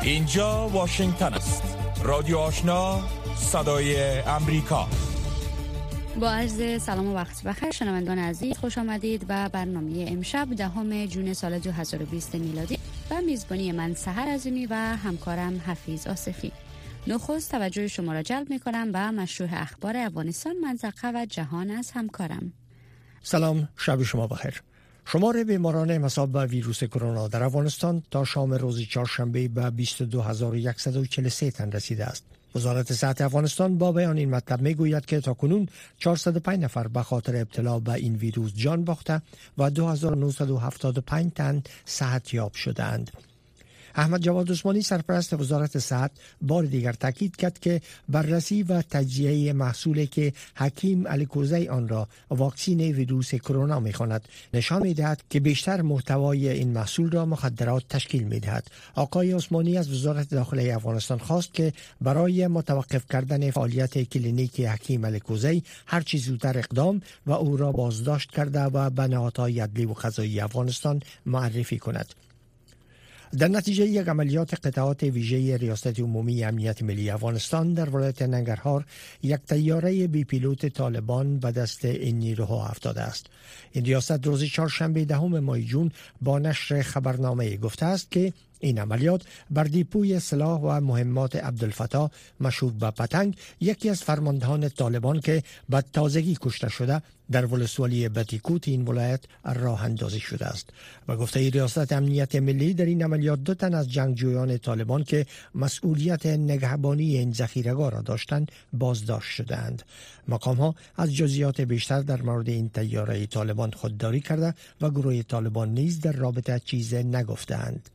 اینجا واشنگتن است. رادیو آشنا، صدای امریکا. با عرض سلام و وقت بخیر شنوندگان عزیز، خوش آمدید و برنامه امشب 10 جون سال 2020 میلادی و میزبانی من سحر عظیمی و همکارم حفیظ آصفی. نخست توجه شما را جلب می‌کنم و مشروع اخبار افغانستان، منطقه و جهان از همکارم. سلام، شب شما بخیر. شمار بیماران مصاب به ویروس کرونا در افغانستان تا شام روز چهارشنبه به 22143 تن رسیده است. وزارت صحت افغانستان با بیان این مطلب میگوید که تاکنون 405 نفر به خاطر ابتلا به این ویروس جان باخته و 2975 تن صحتیاب شدند. احمد جواد عثمانی سرپرست وزارت صحت بار دیگر تاکید کرد که بررسی و تجزیه محصولی که حکیم الکوزی آن را واکسین ویروس کرونا می‌خواند نشان می‌دهد که بیشتر محتوای این محصول را مخدرات تشکیل می‌دهد. آقای عثمانی از وزارت داخلی افغانستان خواست که برای متوقف کردن فعالیت کلینیک حکیم الکوزی هر چه زودتر اقدام و او را بازداشت کرده و به نهادهای عدلی و قضایی افغانستان معرفی کند. در نتیجه یک عملیات قطعات ویژه ریاست عمومی امنیت ملی افغانستان در ولایت ننگرهار یک طیاره بی پیلوت طالبان به دست این نیروها افتاده است. این ریاست روز چهارشنبه 10 ماه جون با نشر خبرنامه گفته است که این عملیات بر دیپوی سلاح و مهمات عبدالفتاح مشهور به پتنگ، یکی از فرماندهان طالبان که به تازگی کشته شده، در ولسوالی بتیکوت این ولایت راه اندازی شده است. و گفته ریاست امنیت ملی در این عملیات 2 تن از جنگجویان طالبان که مسئولیت نگهبانی این ذخیره‌گاه را داشتند بازداشت شدند. مقام‌ها از جزئیات بیشتر در مورد این طیاره طالبان خودداری کرده و گروه طالبان نیز در رابطه چیزی نگفتند.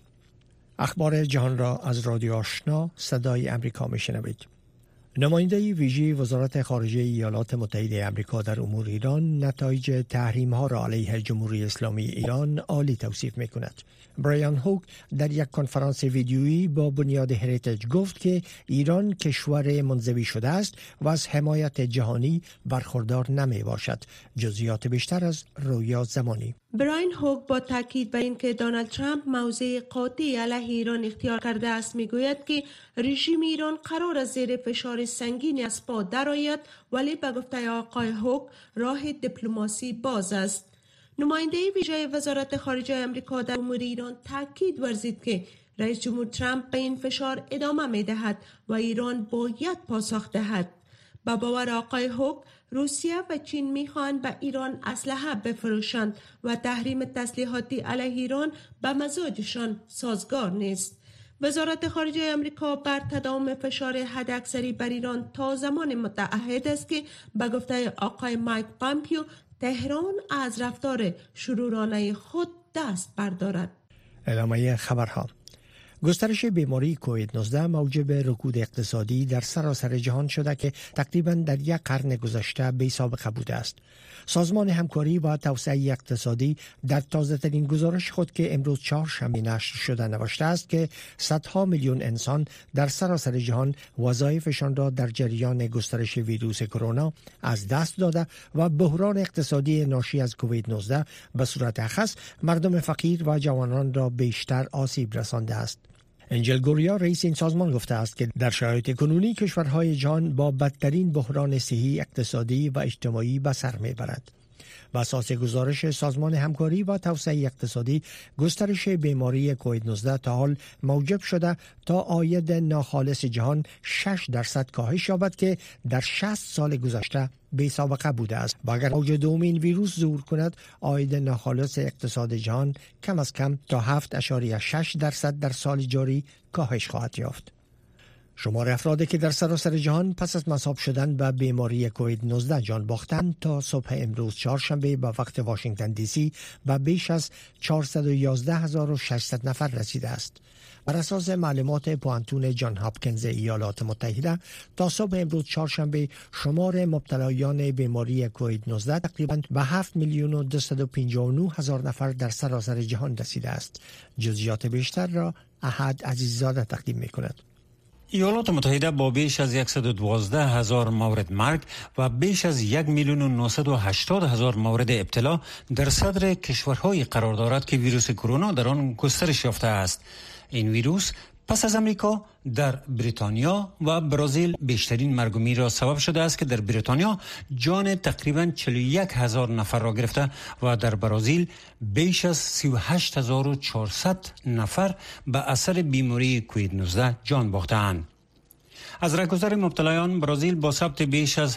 اخبار جهان را از رادیو آشنا صدای امریکا میشنوید. نماینده ویژه وزارت خارجه ایالات متحده آمریکا در امور ایران نتایج تحریم‌ها را علیه جمهوری اسلامی ایران عالی توصیف می‌کند. برایان هوک در یک کنفرانس ویدیویی با بنیاد هریتیج گفت که ایران کشور منزوی شده است و از حمایت جهانی برخوردار نمی باشد. جزئیات بیشتر از رویا زمانی. برایان هوک با تاکید بر اینکه دونالد ترامپ موضع قاطع علیه ایران اختیار کرده است میگوید که رژیم ایران قرار است زیر فشار سنگینی از پا درآید، ولی به گفته آقای هوک راه دیپلماسی باز است. نماینده ویژه وزارت خارجه آمریکا در امور ایران تاکید ورزید که رئیس جمهور ترامپ به این فشار ادامه می‌دهد و ایران باید پاسخ دهد. با باور آقای هوک، روسیه و چین می‌خواهند به ایران اسلحه بفروشند و تحریم تسلیحاتی علیه ایران به مزاجشان سازگار نیست. وزارت خارجه آمریکا بر تداوم فشار حداکثری بر ایران تا زمان متعهد است که به گفته آقای مایک پامپیو تهران از رفتار شرورانه خود دست بردارد. ادامه خبرها. گسترش بیماری کووید 19 موجب رکود اقتصادی در سراسر جهان شده که تقریباً در یک قرن گذشته بی سابقه بوده است. سازمان همکاری و توسعه اقتصادی در تازه‌ترین گزارش خود که امروز چهارشنبه نشر شده نوشته است که صدها میلیون انسان در سراسر جهان وظایفشان را در جریان گسترش ویروس کرونا از دست داده و بحران اقتصادی ناشی از کووید 19 به صورت اخص مردم فقیر و جوانان را بیشتر آسیب رسانده است. انجل گوریا رئیس این سازمان گفته است که در شرایط کنونی کشورهای جهان با بدترین بحران صحی، اقتصادی و اجتماعی به سر میبرد. بر اساس گزارش سازمان همکاری و توسعه اقتصادی، گسترش بیماری کووید 19 تا حال موجب شده تا عاید ناخالص جهان 6% کاهش یابد که در 60 سال گذشته بی سابقه بوده است. و اگر موج دوم این ویروس ظهور کند، عاید ناخالص اقتصاد جهان کم از کم تا 7.6% در سال جاری کاهش خواهد یافت. شمار افرادی که در سراسر جهان پس از مصاب شدن به بیماری کووید 19 جان باختند تا صبح امروز چهارشنبه به وقت واشنگتن دی سی به بیش از 411,600 نفر رسیده است. بر اساس معلومات پوانتون جان هاپکینز ایالات متحده تا صبح امروز چهارشنبه شمار مبتلایان بیماری کووید 19 تقریباً به 7,259,000 نفر در سراسر جهان رسیده است. جزئیات بیشتر را احد عزیززاده تقدیم می‌کند. ایالات متحده با بیش از 112,000 مورد مرگ و بیش از 1,980,000 مورد ابتلا در صدر کشورهای قرار دارد که ویروس کرونا در آن گسترش یافته است. این ویروس پس از امریکا در بریتانیا و برزیل بیشترین مرگ و میر را سبب شده است که در بریتانیا جان تقریباً 41,000 نفر را گرفته و در برزیل بیش از 38,400 نفر به اثر بیماری کووید 19 جان باختند. از رهگذر مبتلایان برزیل با ثبت بیش از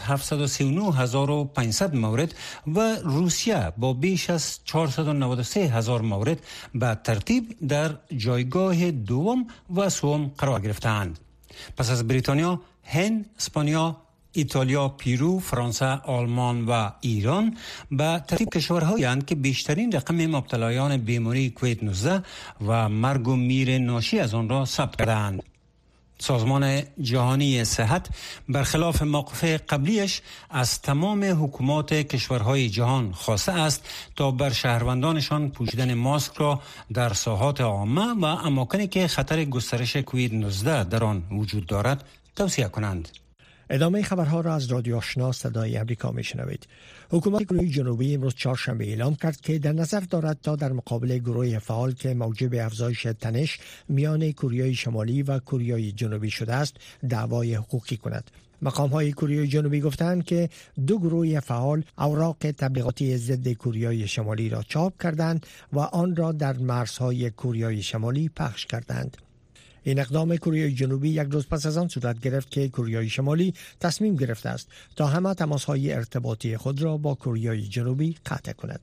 739,500 مورد و روسیه با بیش از 493,000 مورد به ترتیب در جایگاه دوم و سوم قرار گرفتند. پس از بریتانیا، هند، اسپانیا، ایتالیا، پیرو، فرانسه، آلمان و ایران به ترتیب کشورهایی هستند که بیشترین رقم مبتلایان بیماری کووید 19 و مرگ و میر ناشی از آن را ثبت کردند. سازمان جهانی صحت برخلاف موقف قبلیش از تمام حکومات کشورهای جهان خواسته است تا بر شهروندانشان پوشیدن ماسک را در ساحات عامه و اماکنی که خطر گسترش کووید 19 در آن وجود دارد توصیه کنند. ادامه خبرها را از رادیو آشنا صدای امریکا میشنوید. حکومت کره جنوبی امروز چهارشنبه اعلام کرد که در نظر دارد تا در مقابل گروه فعال که موجب افزایش تنش میان کره شمالی و کره جنوبی شده است دعوای حقوقی کند. مقام‌های کره جنوبی گفتند که دو گروه فعال اوراق تبلیغاتی ضد کره شمالی را چاپ کردند و آن را در مرزهای کره شمالی پخش کردند. این اقدام کره جنوبی یک روز پس از آن صورت گرفت که کره شمالی تصمیم گرفته است تا همه تماس‌های ارتباطی خود را با کره جنوبی قطع کند.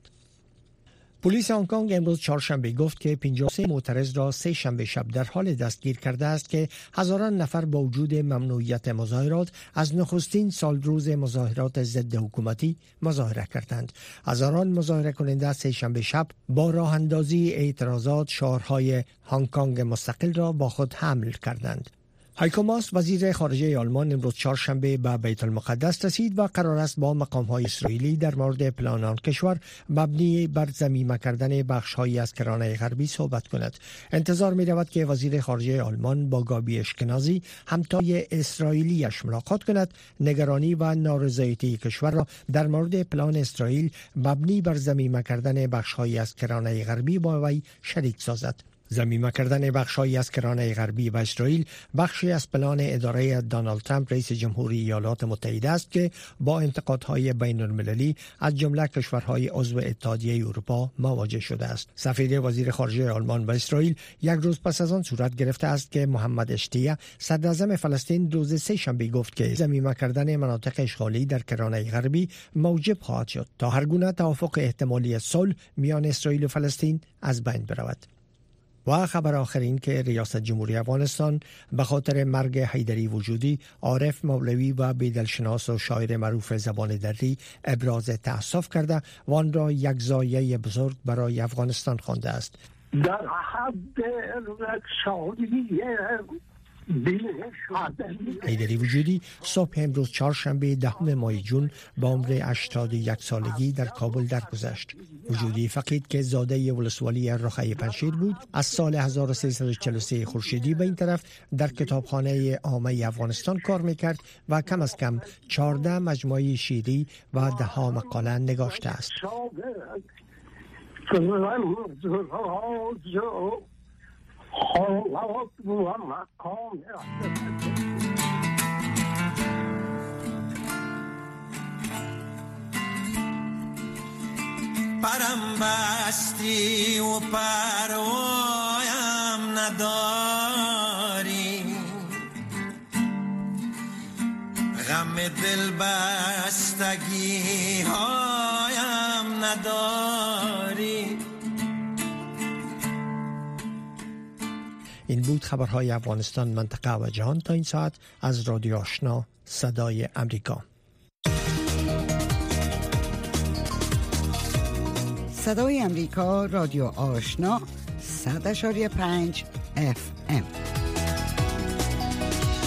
پلیس هنگ کنگ امروز چهارشنبه گفت که 53 معترض را سه شنبه شب در حال دستگیر کرده است که هزاران نفر با وجود ممنوعیت مظاهرات از نخستین سالروز مظاهرات ضد حکومتی مظاهره کردند. هزاران مظاهره کننده سه شنبه شب با راه اندازی اعتراضات شعارهای هنگ کنگ مستقل را با خود حمل کردند. هایکو ماس وزیر خارجه آلمان امروز چهارشنبه به بیت المقدس رسید و قرار است با مقام‌های اسرائیلی در مورد پلان آن کشور مبنی بر ضمیمه کردن بخش‌هایی از کرانه غربی صحبت کند. انتظار می‌رود که وزیر خارجه آلمان با گابی اشکنازی همتای اسرائیلیش ملاقات کند، نگرانی و نارضایتی کشور را در مورد پلان اسرائیل مبنی بر ضمیمه کردن بخش‌هایی از کرانه غربی با وی شریک سازد. ضمیمه کردن بخش‌هایی از کرانه غربی و اسرائیل بخشی از پلان اداره دونالد ترامپ رئیس جمهوری ایالات متحده است که با انتقادهای بین‌المللی از جمله کشورهای عضو اتحادیه اروپا مواجه شده است. سفیر وزیر خارجه آلمان و اسرائیل یک روز پس از آن صورت گرفته است که محمد اشتیه صدراعظم فلسطین روز سه شنبه گفت که ضمیمه کردن مناطق اشغالی در کرانه غربی موجب خواهد شد تا هر گونه توافق احتمالی صلح میان اسرائیل و فلسطین از بین برود. و خبر آخرین که ریاست جمهوری افغانستان به خاطر مرگ حیدری وجودی، عارف مولوی و بیدلشناس و شاعر معروف زبان دری ابراز تأسف کرده و آن را یک ضایعه بزرگ برای افغانستان خوانده است. در حد رکشادیه حیدری وجودی صبح امروز چهارشنبه 10 ماه جون با عمر 81 سالگی در کابل درگذشت. وجودی فقید که زاده ولسوالی رخای پنشیر بود، از سال 1343 خورشیدی به این طرف در کتابخانه عامه افغانستان کار میکرد و کم از کم 14 مجموعه شعری و 10 مقاله نگاشته است. پرم بستی و پروایم نداری، غم دل بستگی هایم نداری. این بود خبرهای افغانستان، منطقه و جهان تا این ساعت از رادیو آشنا صدای امریکا. صدای امریکا، رادیو آشنا 100.5 FM.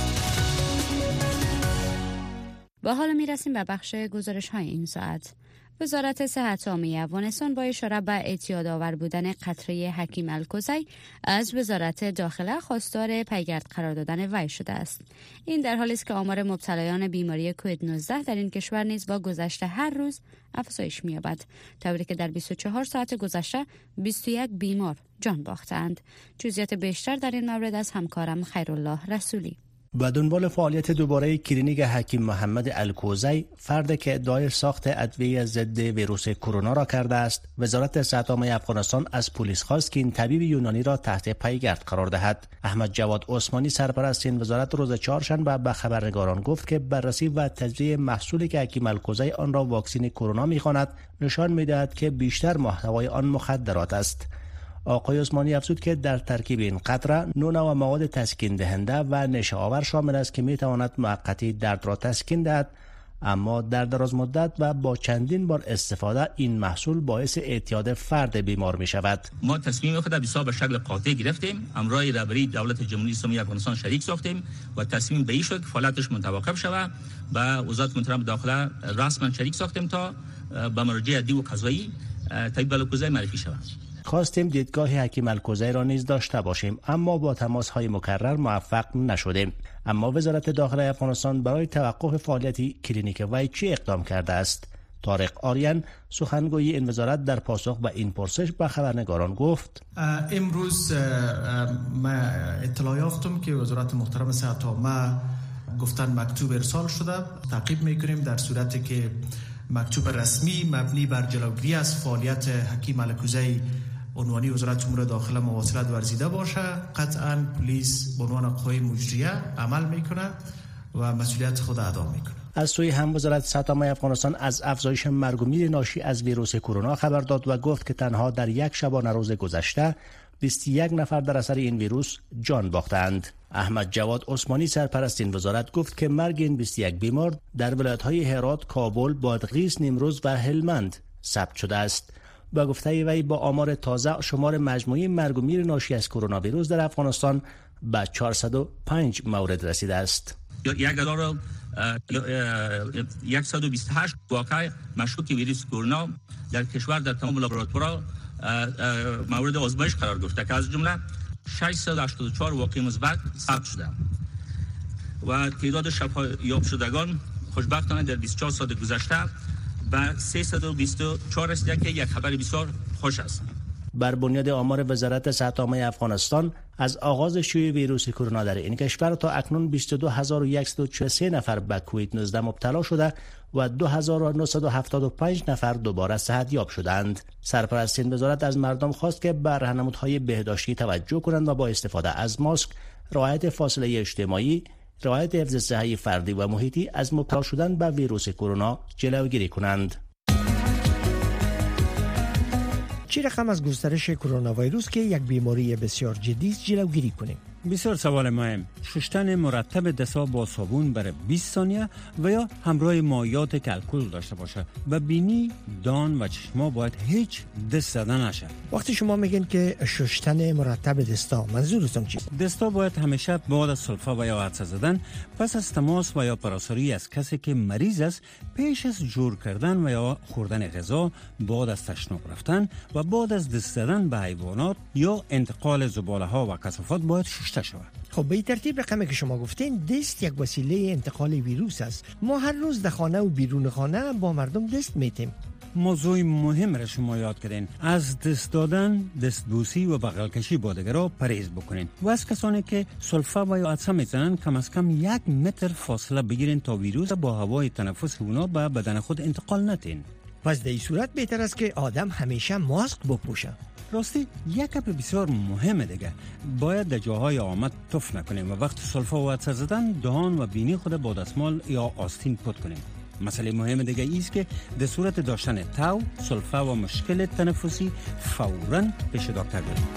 و حالا میرسیم به بخش گزارش های این ساعت. وزارت صحت عامه افغانستان با اشاره به اعتیادآور بودن قطره حکیم الکوزی از وزارت داخله خواستار پیگرد قرار دادن وی شده است. این در حالی است که آمار مبتلایان بیماری کووید 19 در این کشور نیز با گذشت هر روز افزایش می‌یابد، طوری که در 24 ساعت گذشته 21 بیمار جان باختند. جزئیات بیشتر در این مورد از همکارم خیرالله رسولی. به دنبال فعالیت دوباره کلینیک حکیم محمد الکوزی، فردی که ادعای ساخت ادویه ضد ویروس کرونا را کرده است، وزارت صحت عامه افغانستان از پلیس خواست که این طبیب یونانی را تحت پیگرد قرار دهد. احمد جواد عثمانی سرپرست این وزارت روز چهارشنبه به خبرنگاران گفت که بررسی و تجزیه محصولی که حکیم الکوزی آن را واکسن کرونا می‌خواند نشان می‌دهد که بیشتر محتوای آن مخدرات است. آقای عثمانی افزود که در ترکیب این قطره 9 نوع مواد تسکین دهنده و نشه آور شامل است که می تواند موقتی درد را تسکین دهد، اما در دراز مدت و با چندین بار استفاده این محصول باعث اعتیاد فرد بیمار می شود. ما تصمیم خود بسیار به شکل قاطع گرفتیم، همراه رهبری دولت جمهوری اسلامی افغانستان شریک ساختیم و تصمیم به این شد که فعالیتش متوقف شود. با وزارت محترم داخله رسما شریک ساختیم تا به مراجع عدی و قضایی طبیب الکوزی معرفی شود. خواستیم دیدگاه حکیم الکوزی را نیز داشته باشیم، اما با تماس‌های مکرر موفق نشدیم. اما وزارت داخله افغانستان برای توقف فعالیت کلینیک وی چه اقدام کرده است؟ طارق آریان سخنگوی این وزارت در پاسخ به این پرسش به خبرنگاران گفت: امروز ما اطلاع یافتم که وزارت محترم صحت عامه گفتن مکتوب ارسال شده. تعقیب میکنیم در صورتی که مکتوب رسمی مبنی بر جلوگیری از فعالیت حکیم الکوزی عنوانی وزارت امور داخله مواصلت ورزیده باشه، قطعا پلیس به عنوان قوه مجریه عمل میکنه و مسئولیت خود ادا میکنه. از سوی هم وزارت صحت عامه افغانستان از افزایش مرگ و میر ناشی از ویروس کرونا خبر داد و گفت که تنها در یک شبانه روز گذشته 21 نفر در اثر این ویروس جان باختند. احمد جواد عثمانی سرپرست این وزارت گفت که مرگ این 21 بیمار در ولایت‌های هرات، کابل، بادغیس، نیمروز و هلمند ثبت شده است. با گفته وی با آمار تازه شمار مجموعی مرگ و میر ناشی از کرونا ویروس در افغانستان به 405 مورد رسیده است. 128 واقع مشکوک ویروس کرونا در کشور در تمام لابراتوارها مورد آزمایش قرار گرفته که از جمله 684 واقع مثبت ثبت شده و تعداد شفایاب شدگان خوشبختانه در 24 ساعت گذشته به 324 رسیده که یک خبر بسیار خوش است. بر بنیاد آمار وزارت صحت عامه افغانستان از آغاز شیوع ویروس کرونا در این کشور تا اکنون 22143 نفر به کووید 19 مبتلا شده و 2975 نفر دوباره صحتیاب شدند. سرپرست این وزارت از مردم خواست که به راهنمودهای بهداشتی توجه کنند و با استفاده از ماسک، رعایت فاصله اجتماعی، رعایت حفظ صحی فردی و محیطی از مبتلا شدن به ویروس کرونا جلوگیری کنند. چه رقم از گسترش کرونا ویروس که یک بیماری بسیار جدی است جلوگیری کنیم؟ بسیار سوال مهم. شستن مرتب دست‌ها با صابون برای 20 ثانیه و یا همراه مایعات که الکل داشته باشه. و بینی، دان و چشما باید هیچ دست زدن نشه. وقتی شما میگین که شستن مرتب دستا، منظورتون چیست؟ دستا باید همیشه بعد از سلفه و یا عطسه زدن، پس از تماس و یا پراساری از کسی که مریض است، پیش از جور کردن و یا خوردن غذا، بعد از تشناب رفتن و بعد از دست زدن به حیوانات یا انتقال زباله ها و کثافات باید شسته شود. خب به این ترتیب رقمی که شما گفتین، دست یک وسیله انتقال ویروس است. ما هر روز در خانه و بیرون خانه با مردم دست میتیم. موضوع مهم را شما یاد کردین. از دست دادن، دستبوسی و بغل کشی با دیگران پرهیز بکنین و از کسانی که سلفه و یا عطسه میزنن کم از کم 1 متر فاصله بگیرین تا ویروس با هوای تنفس اونا به بدن خود انتقال ندین. پس در این صورت بهتر است که آدم همیشه ماسک بپوشه. راستی یک گپ بسیار مهمه دیگه، باید در جاهای آمد تف نکنیم و وقت سلفه و عطسه زدن دهان و بینی خود با دستمال یا آستین پاک کنیم. مسئله مهم دیگه ایست که در صورت داشتن تاو، سلفه و مشکل تنفسی فوراً پیش دکتر بریم.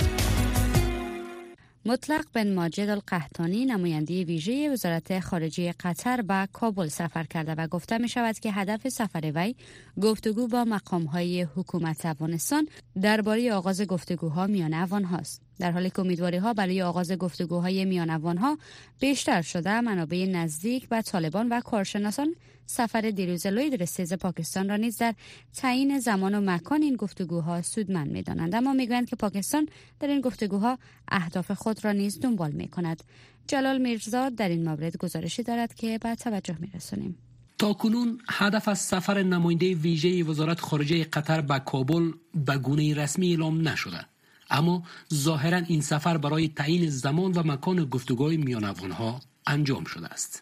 مطلق بن ماجد القحطانی نماینده ویژه وزارت خارجه قطر به کابل سفر کرده و گفته می شود که هدف سفر وی گفتگو با مقام‌های حکومت افغانستان درباره آغاز گفتگوها میان افغان هاست. در حالی که امیدواری‌ها برای آغاز گفتگوهای میان افغان‌ها بیشتر شده، منابع نزدیک به طالبان و کارشناسان سفر دیروز لوید رستیز پاکستان را نیز در تعیین زمان و مکان این گفتگوها سودمند می‌دانند، اما می‌گویند که پاکستان در این گفتگوها اهداف خود را نیز دنبال می‌کند. جلال میرزا در این مورد گزارشی دارد که به توجه می‌رسانیم. تاکنون هدف از سفر نماینده ویژه وزارت خارجه قطر به کابل به گونه رسمی اعلام نشده، اما ظاهرا این سفر برای تعیین زمان و مکان گفتگوهای میان افغان‌ها انجام شده است.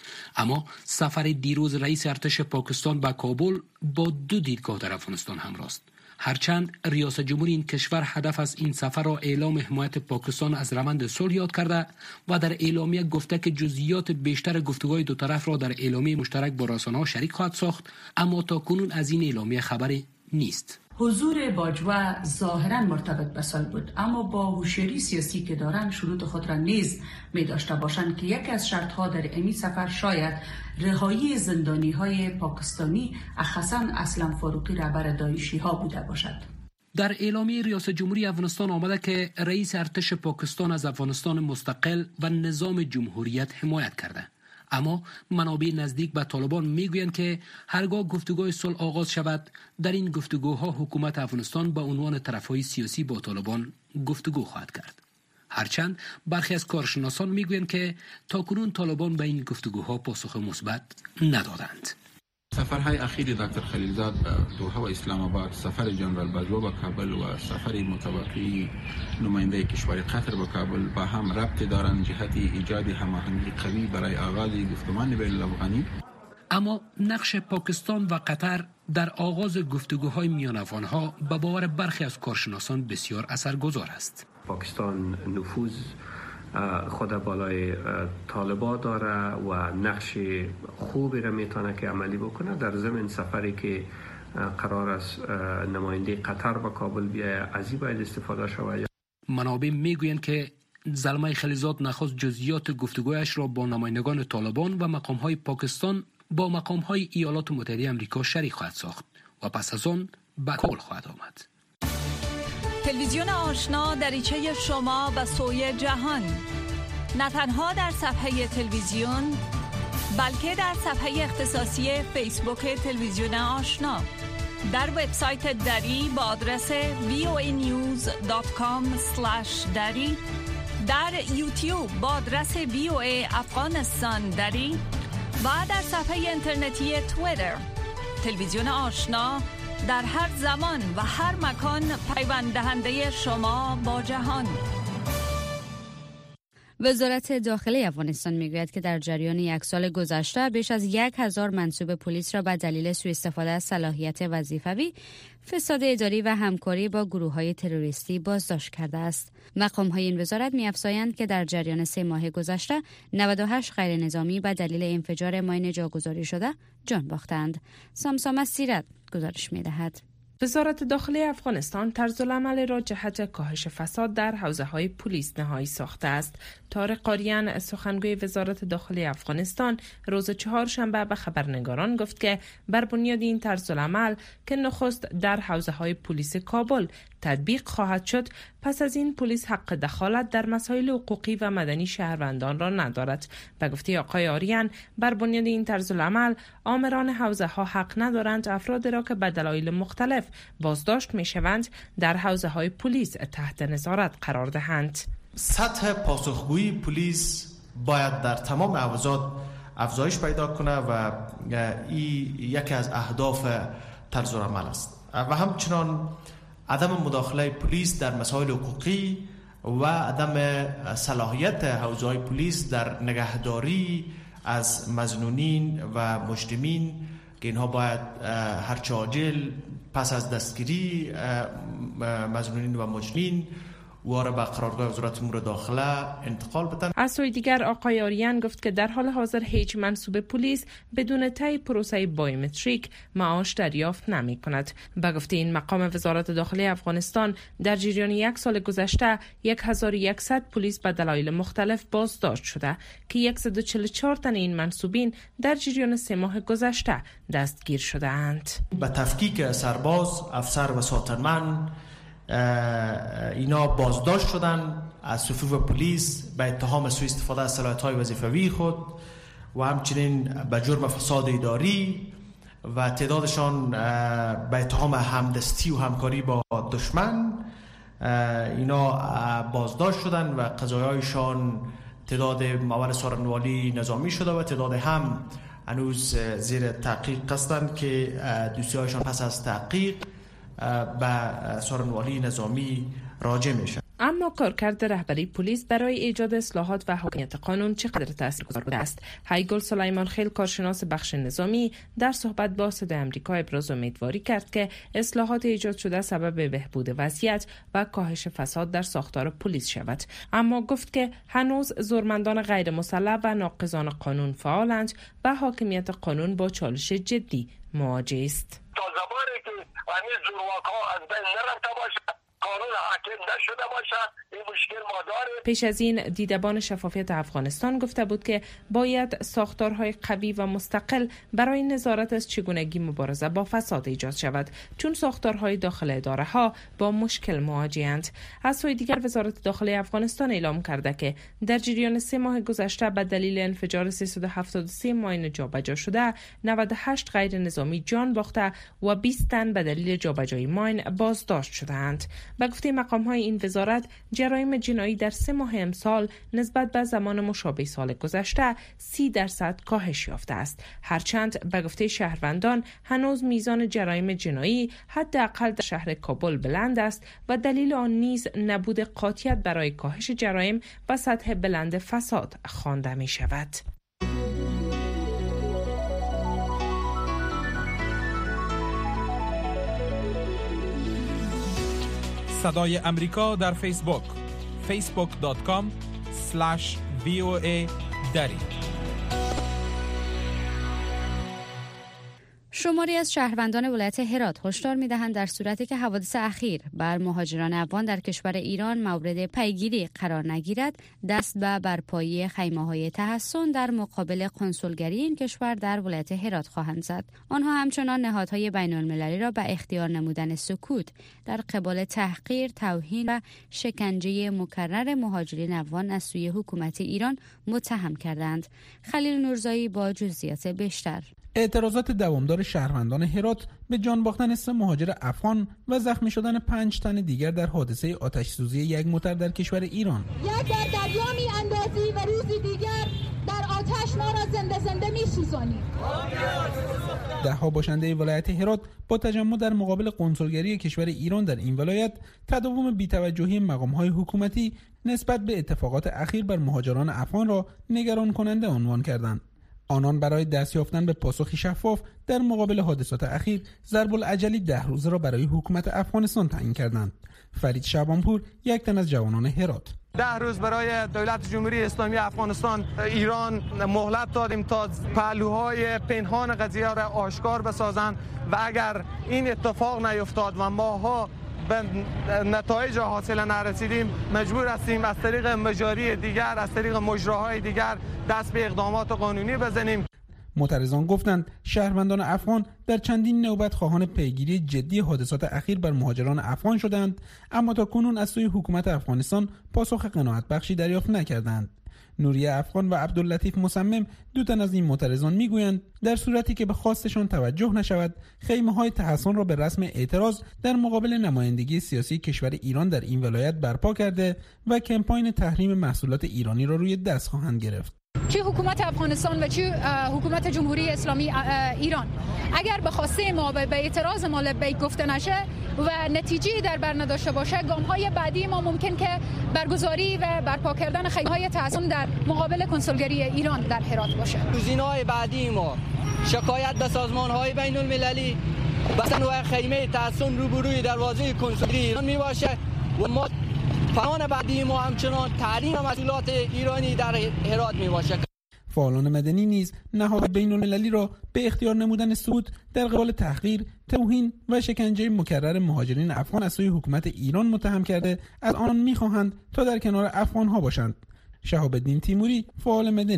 اما سفر دیروز رئیس ارتش پاکستان به کابل با 2 دیدگاه در افغانستان همراه است. هرچند ریاست جمهوری این کشور هدف از این سفر را اعلام حمایت پاکستان از روند صلح یاد کرده و در اعلامیه گفته که جزئیات بیشتر گفتگوهای دو طرف را در اعلامیه مشترک با رسانه‌ها شریک خواهد ساخت، اما تاکنون از این اعلامیه خبری نیست. حضور باجوه ظاهراً مرتبط به صلح بود، اما با هوشیاری سیاسی که دارند شروط خود را نیز می داشته باشند که یکی از شرطها در این سفر شاید رهایی زندانی‌های پاکستانی، اخصاً اسلم فاروقی رهبر داعشی ها بوده باشد. در اعلامیه ریاست جمهوری افغانستان آمده که رئیس ارتش پاکستان از افغانستان مستقل و نظام جمهوریت حمایت کرده، اما منابع نزدیک به طالبان میگویند که هرگاه گفتگوهای صلح آغاز شود، در این گفتگوها حکومت افغانستان به عنوان طرفهای سیاسی با طالبان گفتگو خواهد کرد. هرچند برخی از کارشناسان میگویند که تاکنون طالبان به این گفتگوها پاسخ مثبت ندادند. سفرهای اخیر دکتر خلیلزاد به دوحه و اسلام آباد، سفر جنرال باجوه به کابل و سفر متوقعی نماینده کشور قطر به کابل با هم ربط دارند جهت ایجاد هماهنگی قوی برای آغاز گفتمان بین الافغانی. اما نقش پاکستان و قطر در آغاز گفتگوهای میان افغان‌ها به باور برخی از کارشناسان بسیار اثرگذار است. پاکستان نفوذ خود بالای طالبان داره و نقش خوبی را میتونه که عملی بکنه. در ضمن سفری که قرار است نماینده قطر به کابل بیاید، از این باید استفاده شود. منابع میگویند که زلمه خلیلزاد نخست جزئیات گفتگویش را با نمایندگان طالبان و مقام‌های پاکستان با مقام‌های ایالات متحده آمریکا شریک خواهد ساخت و پس از آن به کابل خواهد آمد. تلویزیون آشنا دریچه شما به سوی جهان، نه تنها در صفحه تلویزیون بلکه در صفحه اختصاصی فیسبوک تلویزیون آشنا، در وبسایت دری با آدرس voanews.com/dari، در یوتیوب با آدرس VOA افغانستان دری و در صفحه اینترنتی توییتر. تلویزیون آشنا در هر زمان و هر مکان پیوند دهنده شما با جهان. وزارت داخلی افغانستان میگوید که در جریان 1 سال گذشته بیش از 1000 منصوب پلیس را به دلیل سوء استفاده از صلاحیت وظیفوی، فساد اداری و همکاری با گروه‌های تروریستی بازداشت کرده است. مقام‌های این وزارت می‌افزایند که در جریان 3 ماه گذشته 98 غیر نظامی به دلیل انفجار ماین جاگذاری شده جان باختند. سامسام سیرت گزارش می‌دهد. وزارت داخلی افغانستان طرزالعمل را جهت کاهش فساد در حوزه‌های پلیس نهایی ساخته است. طارق قاریان سخنگوی وزارت داخلی افغانستان روز چهارشنبه به خبرنگاران گفت که بر بنیاد این طرزالعمل که نخست در حوزه‌های پلیس کابل تطبیق خواهد شد، پس از این پلیس حق دخالت در مسائل حقوقی و مدنی شهروندان را ندارد. به گفته آقای آریان، بر بنیاد این طرزالعمل آمران حوزه‌ها حق ندارند افراد را که به دلایل مختلف بازداشت می‌شوند در حوزه‌های پلیس تحت نظارت قرار دهند. سطح پاسخگویی پلیس باید در تمام حوزات افزایش پیدا کنه و این یکی از اهداف طرزالعمل است و همچنان عدم مداخله پلیس در مسائل حقوقی و عدم صلاحیت حوزه‌های پلیس در نگهداری از مظنونین و مجرمین که اینها باید هرچه عاجل پس از دستگیری مظنونین و مجرمین وارد به قرارگاه وزارت امور داخله انتقال بدن. از سوی دیگر آقای آریان گفت که در حال حاضر هیچ منصوب پلیس بدون طی پروسه بایومتریک معاش دریافت نمی کند. به گفته این مقام وزارت داخلی افغانستان در جریان 1 سال گذشته 1100 پلیس به دلایل مختلف بازداشت شده که 144 تن این منصوبین در جریان 3 ماه گذشته دستگیر شده اند. به تفکیک سرباز، افسر و ساترمن اینا بازداشت شدن از صفوف پلیس به اتهام سوء استفاده از صلاحیت‌های وظیفوی خود و همچنین به جرم فساد اداری و تعدادشان به اتهام همدستی و همکاری با دشمن اینا بازداشت شدن و قضایایشان تعداد معاون سارنوالی نظامی شده و تعداد هم هنوز زیر تحقیق هستند که دوسیه‌هایشان پس از تحقیق به سارنوالی نظامی راجع میشن. اما کارکرد رهبری پلیس برای ایجاد اصلاحات و حاکمیت قانون چقدر تاثیرگذار بوده است؟ هیگل سلیمان خیل، کارشناس بخش نظامی، در صحبت با صدای آمریکا ابراز امیدواری کرد که اصلاحات ایجاد شده سبب بهبود وضعیت و کاهش فساد در ساختار پلیس شود. اما گفت که هنوز زورمندان غیر مسلح و ناقضان قانون فعالند و حاکمیت قانون با چالش جدی مواجه است. تا زمانی که همین زورواک‌ها از بین نرفته باشه، قانون حاکم نشده باشه، این مشکل ما داریم. پیش از این دیدبان شفافیت افغانستان گفته بود که باید ساختارهای قوی و مستقل برای نظارت از چگونگی مبارزه با فساد ایجاد شود، چون ساختارهای داخل اداره ها با مشکل مواجه‌اند. از سوی دیگر وزارت داخلی افغانستان اعلام کرده که در جریان 3 ماه گذشته به دلیل انفجار 373 ماین جابجا شده 98 غیر نظامی جان باخته و 20 تن به دلیل جابجایی ماین بازداشت شدند. به گفته مقام‌های این وزارت، جرایم جنایی در 3 ماه امسال نسبت به زمان مشابه سال گذشته 30% کاهش یافته است. هرچند به گفته شهروندان هنوز میزان جرایم جنایی حداقل در شهر کابل بلند است و دلیل آن نیز نبود قاطعیت برای کاهش جرایم و سطح بلند فساد خوانده می شود. صدای امریکا در فیسبوک facebook.com/VOA دری. شماری از شهروندان ولایت هرات هشدار می‌دهند در صورتی که حوادث اخیر بر مهاجران افغان در کشور ایران مورد پیگیری قرار نگیرد، دست به برپایی خیمه‌های تحصن در مقابل کنسولگری این کشور در ولایت هرات خواهند زد. آنها همچنان نهادهای بین‌المللی را به اختیار نمودن سکوت در قبال تحقیر، توهین و شکنجه مکرر مهاجرین افغان از سوی حکومت ایران متهم کردند. خلیل نورزایی با جزئیات بیشتر. اعتراضات دوامدار شهروندان هرات به جان باختن 3 مهاجر افغان و زخمی شدن 5 تن دیگر در حادثه آتش‌سوزی یک موتر در کشور ایران. یک در دریا می‌اندازی و روزی دیگر در آتش ما را زنده می‌سوزانی. ده‌ها باشنده ولایت هرات با تجمع در مقابل قنسولگری کشور ایران در این ولایت تداوم بی‌توجهی مقام‌های حکومتی نسبت به اتفاقات اخیر بر مهاجران افغان را نگران کننده عنوان کردند. آنان برای دست یافتن به پاسخی شفاف در مقابل حادثات اخیر ضرب العجلی 10 روزه را برای حکومت افغانستان تعیین کردند. فرید شعبانپور، یک تن از جوانان هرات: 10 روز برای دولت جمهوری اسلامی افغانستان ایران مهلت دادیم تا پهلوهای پنهان قضیه را آشکار بسازند و اگر این اتفاق نیفتاد و ماها به نتایج حاصل نرسیدیم، مجبور هستیم از طریق مجاری دیگر، از طریق مجراهای دیگر دست به اقدامات قانونی بزنیم. معترضان گفتند شهروندان افغان در چندین نوبت خواهان پیگیری جدی حادثات اخیر بر مهاجران افغان شدند، اما تا کنون از سوی حکومت افغانستان پاسخ قناعت بخشی دریافت نکردند. نوریه افغان و عبداللطیف مصمم، 2 تن از این معترضان میگویند در صورتی که به خواستشان توجه نشود، خیمه‌های تحصن را به رسم اعتراض در مقابل نمایندگی سیاسی کشور ایران در این ولایت برپا کرده و کمپاین تحریم محصولات ایرانی را روی دست خواهند گرفت. چه حکومت افغانستان و چه حکومت جمهوری اسلامی ایران اگر به خواسته ما به اعتراض ما لبیک گفته نشه و نتیجه در بر نداشته باشه، گام‌های بعدی ما ممکن که برگزاری و برپا کردن خیمه‌های تحصن در مقابل کنسولگری ایران در هرات باشه. گزینه‌های بعدی ما شکایت به سازمان‌های بین‌المللی، بستن و خیمه تحصن روبروی دروازه کنسولگری ایران میباشه و ما فرمان بعدی ما همچنان تحریم محصولات ایرانی در هرات میباشه. فعالان مدنی نیز نهاد بین‌المللی را به اختیار نمودن سکوت در قبال تحقیر، توهین و شکنجه مکرر مهاجرین افغان از سوی حکومت ایران متهم کرده از آنان می‌خواهند تا در کنار افغان‌ها باشند. شهاب الدین تیموری، فعال مدنی: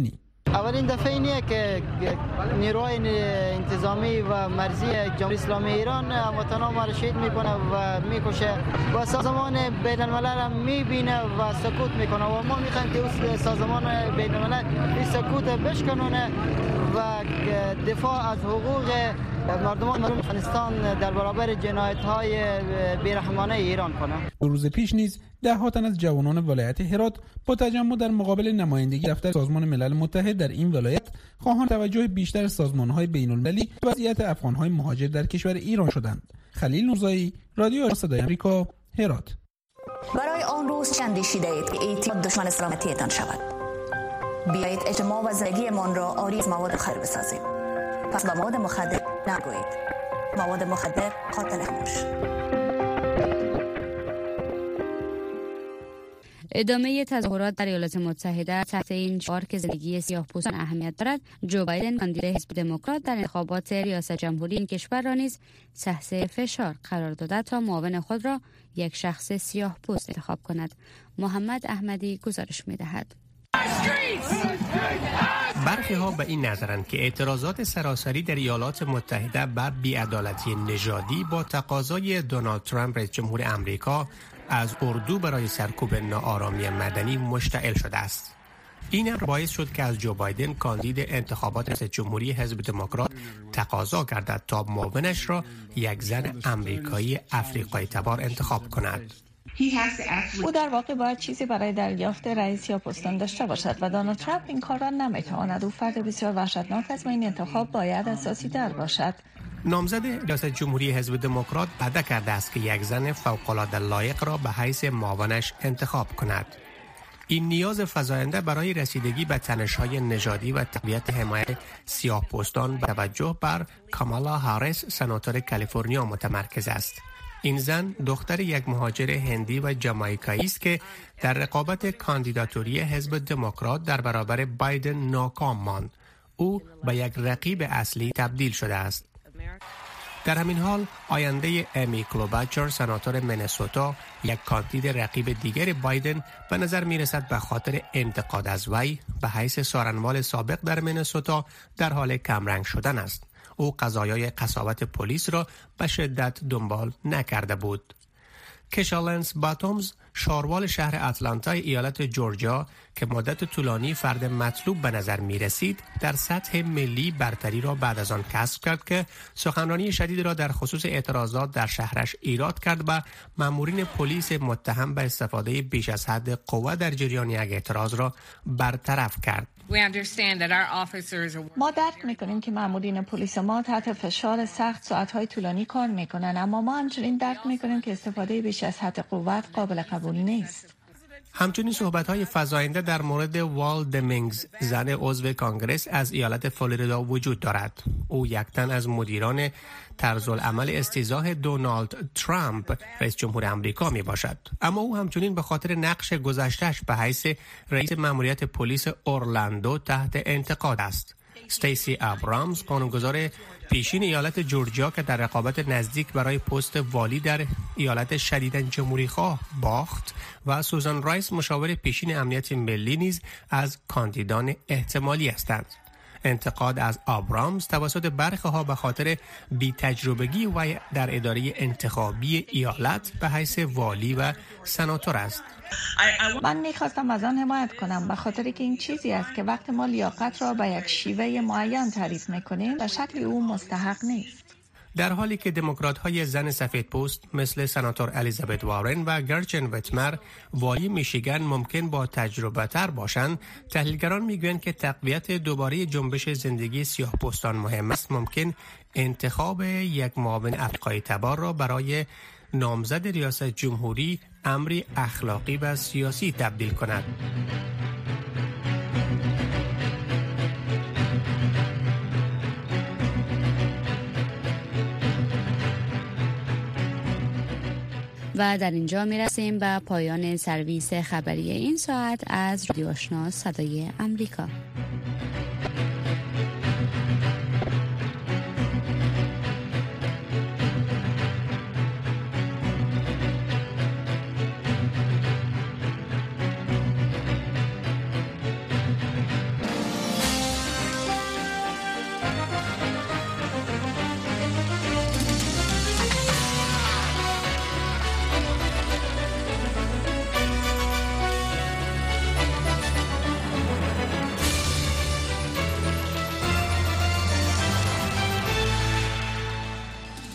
اولین دفعه اینه که نیروهای انتظامی و مرزی جمهوری اسلامی ایران هموطنان ما را شهید میکنه و میکشه و سازمان بین الملل هم میبینه و سکوت میکنه و ما میخوایم که سازمان بین الملل این سکوت بشکنونه و دفاع از حقوق مردمان افغانستان در برابر جنایت‌های بیرحمانه ایران کنه. روز پیش نیز ده تن از جوانان ولایت هرات با تجمع در مقابل نمایندگی دفتر سازمان ملل متحد در این ولایت خواهان توجه بیشتر سازمان‌های بین‌المللی به وضعیت افغان‌های مهاجر در کشور ایران شدند. خلیل نورزایی، رادیو صدای آمریکا، هرات. برای آن روز چند اندیشیده اید که اعتیاد دشمن سلامتیتان شود. بیایید اجتماع و زندگیمان را عاری از مواد مخدر بسازیم. پس با مواد مخدر نگویید. مواد مخدر قاتل خاموش. ادامه تظاهرات در ایالات متحده تحت این شعار که زندگی سیاه‌پوستان اهمیت دارد، جو بایدن کاندید حزب دموکرات در انتخابات ریاست جمهوری این کشور را نیز تحت فشار قرار داده تا معاون خود را یک شخص سیاه‌پوست انتخاب کند. محمد احمدی گزارش می‌دهد. برخی ها به این نظرند که اعتراضات سراسری در ایالات متحده بر بی‌عدالتی نژادی با تقاضای دونالد ترامپ رئیس جمهور آمریکا از اردو برای سرکوب ناآرامی مدنی مشتعل شده است. این امر باعث شد که از جو بایدن کاندید انتخابات ریاست جمهوری حزب دموکرات تقاضا گردد تا معاونش را یک زن آمریکایی افریقایی تبار انتخاب کند. او در واقع باید چیزی برای دریافت رئیس یا پستان داشته باشد و دونالد ترامپ این کار را نمیتواند. او فرد بسیار وحشتناک است و این انتخاب باید اساسی در باشد. نامزد ریاست جمهوری حزب دموکرات وعده کرده است که یک زن فوق‌العاده لایق را به حیث معاونش انتخاب کند. این نیاز فزاینده برای رسیدگی به تنش‌های نژادی و تقویت حمایت سیاه‌پوستان با توجه بر کامالا هاریس سناتور کالیفرنیا متمرکز است. این زن دختر یک مهاجر هندی و جامائیکایی است که در رقابت کاندیداتوری حزب دموکرات در برابر بایدن ناکام ماند. او به یک رقیب اصلی تبدیل شده است. در همین حال آینده امی کلوباچر سناتور منیسوتا، یک کاندید رقیب دیگر بایدن، به نظر می رسد به خاطر انتقاد از وی به حیث سارنوال سابق در منیسوتا در حال کمرنگ شدن است. او قضایای قساوت پلیس را به شدت دنبال نکرده بود. کشا لنس باتومز، شاروال شهر اتلانتای ایالت جورجیا که مدت طولانی فرد مطلوب به نظر می رسید، در سطح ملی برتری را بعد از آن کسب کرد که سخنرانی شدید را در خصوص اعتراضات در شهرش ایراد کرد و مامورین پلیس متهم به استفاده بیش از حد قوه در جریان یک اعتراض را برطرف کرد. ما درک میکنیم که مامورین پلیس ما تحت فشار سخت ساعتهای طولانی کار میکنن، اما ما همچنین درک میکنیم که استفاده بیش از حد قوت قابل قبول نیست. همچنین صحبت‌های فزاینده در مورد وال دمینگز، زن عضو کانگرس از ایالت فلوریدا وجود دارد. او یک تن از مدیران طرزالعمل استیضاح دونالد ترامپ رئیس جمهور آمریکا می باشد. اما او همچنین به خاطر نقش گذشته‌اش به حیث رئیس ماموریت پلیس اورلاندو تحت انتقاد است. استیسی ابرامز، قانونگذار پیشین ایالت جورجیا که در رقابت نزدیک برای پست والی در ایالت شدیداً جمهوری‌خواه باخت، و سوزان رایس، مشاور پیشین امنیت ملی، نیز از کاندیدان احتمالی هستند. انتقاد از آبرامز توسط برخی‌ها به خاطر بی‌تجربگی و در اداره انتخابی ایالت به حیث والی و سناتور است. من میخواستم از آن حمایت کنم به خاطر که این چیزی است که وقت ما لیاقت را به یک شیوه معین تعریف میکنیم و شکل او مستحق نیست. در حالی که دموکرات‌های زن سفیدپوست مثل سناتور الیزابت وارن و گرچن ویتمر والی میشیگن ممکن با تجربه تر باشند، تحلیلگران میگویند که تقویت دوباره جنبش زندگی سیاه‌پوستان مهم است. ممکن انتخاب یک معاون افریقایی تبار را برای نامزد ریاست جمهوری امری اخلاقی و سیاسی تبدیل کند. و در اینجا می رسیم به پایان سرویس خبری این ساعت از رادیو آشنا صدای آمریکا.